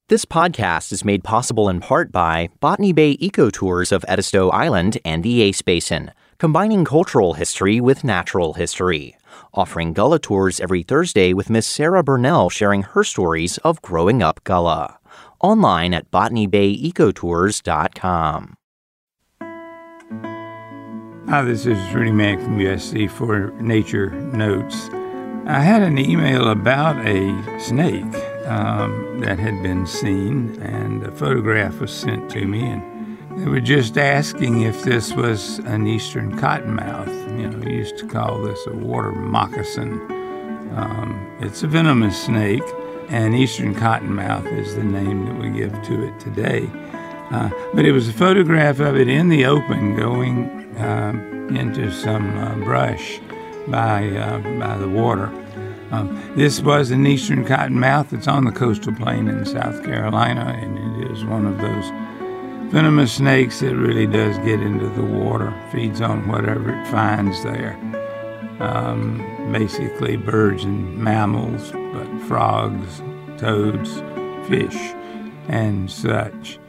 This podcast is made possible in part by Botany Bay Ecotours of Edisto Island and the Ace Basin, combining cultural history with natural history. Offering Gullah tours every Thursday with Miss Sarah Burnell sharing her stories of growing up Gullah. Online at botanybayecotours.com. Hi, this is Rudy Mack from USC for Nature Notes. I had an email about a snake that had been seen, and a photograph was sent to me, and they were just asking if this was an eastern cottonmouth. We used to call this a water moccasin. It's a venomous snake, and eastern cottonmouth is the name that we give to it today. But it was a photograph of it in the open going into some brush by the water. This was an eastern cottonmouth. It's on the coastal plain in South Carolina, and it is one of those venomous snakes that really does get into the water, feeds on whatever it finds there. Basically birds and mammals, but frogs, toads, fish, and such.